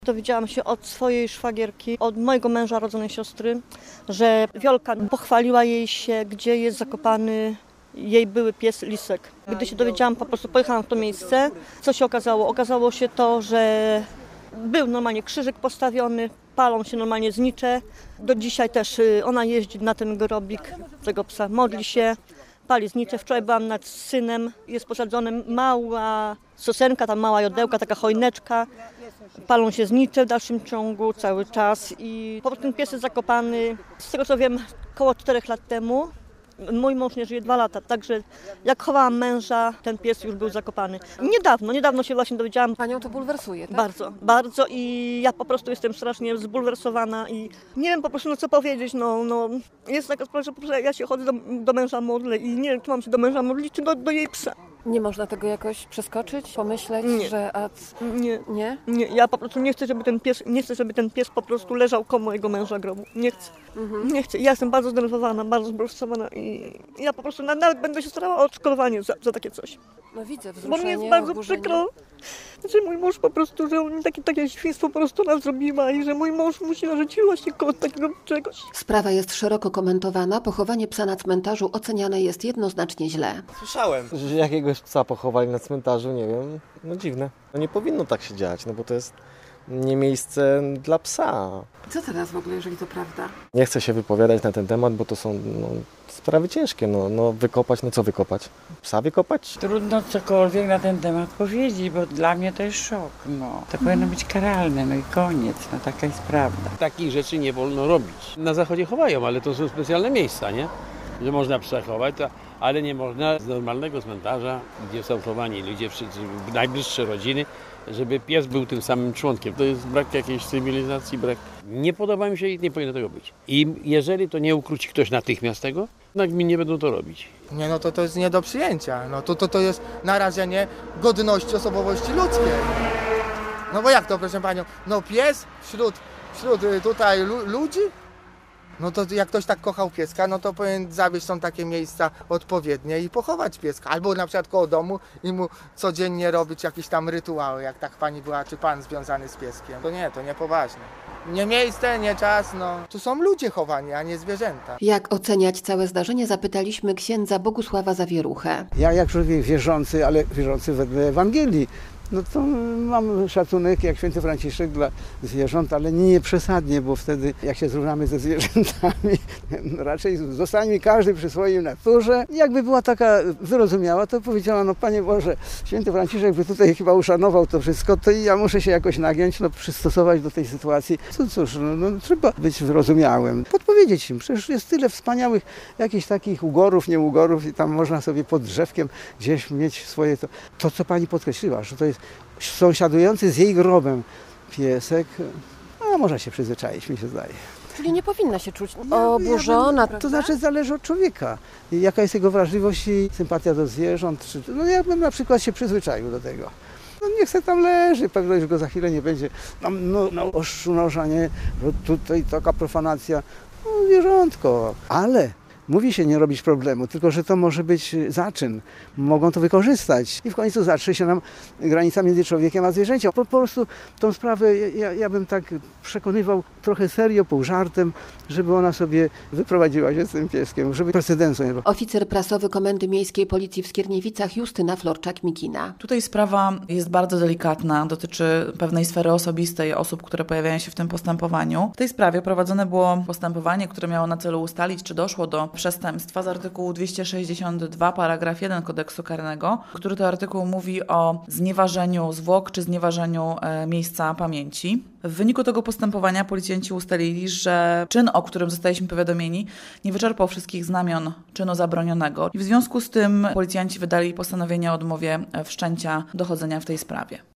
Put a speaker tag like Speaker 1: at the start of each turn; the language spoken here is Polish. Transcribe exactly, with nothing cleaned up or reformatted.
Speaker 1: Dowiedziałam się od swojej szwagierki, od mojego męża, rodzonej siostry, że Wiolka pochwaliła jej się, gdzie jest zakopany jej były pies Lisek. Gdy się dowiedziałam, po prostu pojechałam w to miejsce. Co się okazało? Okazało się to, że był normalnie krzyżyk postawiony, palą się normalnie znicze. Do dzisiaj też ona jeździ na ten grobik tego psa, modli się, pali znicze. Wczoraj byłam nad synem, jest posadzona mała sosenka, tam mała jodełka, taka choineczka. Palą się znicze w dalszym ciągu cały czas i po prostu ten pies jest zakopany, z tego co wiem, około czterech lat temu. Mój mąż nie żyje dwa lata, także jak chowałam męża, ten pies już był zakopany. Niedawno, niedawno się właśnie dowiedziałam.
Speaker 2: Panią to bulwersuje, tak?
Speaker 1: Bardzo, bardzo i ja po prostu jestem strasznie zbulwersowana i nie wiem po prostu no co powiedzieć, no, no jest taka sprawa, że po prostu ja się chodzę do, do męża modlę i nie wiem, czy mam się do męża modlić, czy do, do jej psa.
Speaker 2: Nie można tego jakoś przeskoczyć, pomyśleć,
Speaker 1: Nie.
Speaker 2: że... A...
Speaker 1: Nie,
Speaker 2: nie?
Speaker 1: Nie, ja po prostu nie chcę, żeby ten pies, nie chcę, żeby ten pies po prostu leżał koło mojego męża grobu. Nie chcę. Mhm. Nie chcę. Ja jestem bardzo zdenerwowana, bardzo zbulwersowana i ja po prostu nawet będę się starała o odszkodowanie za, za takie coś.
Speaker 2: No widzę
Speaker 1: Bo
Speaker 2: wzruszenie,
Speaker 1: mnie jest bardzo
Speaker 2: oburzenie.
Speaker 1: przykro, że mój mąż po prostu, że on takie, takie świństwo po prostu nas zrobiła i że mój mąż musi leżeć właśnie koło takiego czegoś.
Speaker 2: Sprawa jest szeroko komentowana. Pochowanie psa na cmentarzu oceniane jest jednoznacznie źle.
Speaker 3: Słyszałem, że jakiegoś psa pochowali na cmentarzu, nie wiem, no dziwne. No nie powinno tak się dziać, no bo to jest nie miejsce dla psa.
Speaker 2: Co teraz w ogóle, jeżeli to prawda?
Speaker 3: Nie chcę się wypowiadać na ten temat, bo to są no, sprawy ciężkie, no, no wykopać, no co wykopać? Psa wykopać?
Speaker 4: Trudno cokolwiek na ten temat powiedzieć, bo dla mnie to jest szok. No. To powinno być karalne, no i koniec, no taka jest prawda.
Speaker 5: Takich rzeczy nie wolno robić. Na zachodzie chowają, ale to są specjalne miejsca, nie? Że można psa chować, to, ale nie można z normalnego cmentarza, gdzie są chowani ludzie, wszyscy, najbliższe rodziny, żeby pies był tym samym członkiem. To jest brak jakiejś cywilizacji, brak. Nie podoba mi się i nie powinno tego być. I jeżeli to nie ukróci ktoś natychmiast tego, to mi nie będą to robić.
Speaker 6: Nie, no to to jest nie do przyjęcia. No to, to, to jest narażenie godności osobowości ludzkiej. No bo jak to, proszę panią, no pies wśród, wśród tutaj lu- ludzi? No to jak ktoś tak kochał pieska, no to powinien zawieźć są takie miejsca odpowiednie i pochować pieska. Albo na przykład koło domu i mu codziennie robić jakieś tam rytuały, jak tak pani była, czy pan związany z pieskiem. To nie, to niepoważne. Nie miejsce, nie czas, no. Tu są ludzie chowani, a nie zwierzęta.
Speaker 2: Jak oceniać całe zdarzenie, zapytaliśmy księdza Bogusława Zawieruchę.
Speaker 7: Ja jak człowiek wierzący, ale wierzący wedle Ewangelii, no to mam szacunek jak święty Franciszek dla zwierząt, ale nie przesadnie, bo wtedy jak się zrównamy ze zwierzętami, no raczej zostańmy każdy przy swojej naturze. Jakby była taka wyrozumiała, to powiedziała, no Panie Boże, święty Franciszek by tutaj chyba uszanował to wszystko, to i ja muszę się jakoś nagiąć, no przystosować do tej sytuacji. Co cóż, no, no trzeba być wyrozumiałym. Podpowiedzieć im, przecież jest tyle wspaniałych jakichś takich ugorów, nie ugorów i tam można sobie pod drzewkiem gdzieś mieć swoje to. To, co Pani podkreśliła, że to jest sąsiadujący z jej grobem piesek, a można się przyzwyczaić, mi się zdaje.
Speaker 2: Czyli nie powinna się czuć oburzona,
Speaker 7: To znaczy zależy od człowieka, jaka jest jego wrażliwość i sympatia do zwierząt. Czy, no ja bym na przykład się przyzwyczaił do tego. No niech se tam leży, pewno już go za chwilę nie będzie. No, no, no oszczędzania, nie, że tutaj taka profanacja, no zwierzątko, ale mówi się nie robić problemu, tylko że to może być zaczyn. Mogą to wykorzystać i w końcu zatrze się nam granica między człowiekiem a zwierzęciem. Po, po prostu tą sprawę ja, ja bym tak przekonywał trochę serio, pół żartem, żeby ona sobie wyprowadziła się z tym pieskiem, żeby precedensu nie było.
Speaker 2: Oficer prasowy Komendy Miejskiej Policji w Skierniewicach Justyna Florczak-Mikina.
Speaker 8: Tutaj sprawa jest bardzo delikatna, dotyczy pewnej sfery osobistej osób, które pojawiają się w tym postępowaniu. W tej sprawie prowadzone było postępowanie, które miało na celu ustalić, czy doszło do przestępstwa z artykułu dwieście sześćdziesiąt dwa paragraf jeden Kodeksu Karnego, który to artykuł mówi o znieważeniu zwłok czy znieważeniu e, miejsca pamięci. W wyniku tego postępowania policjanci ustalili, że czyn, o którym zostaliśmy powiadomieni, nie wyczerpał wszystkich znamion czynu zabronionego i w związku z tym policjanci wydali postanowienie o odmowie wszczęcia dochodzenia w tej sprawie.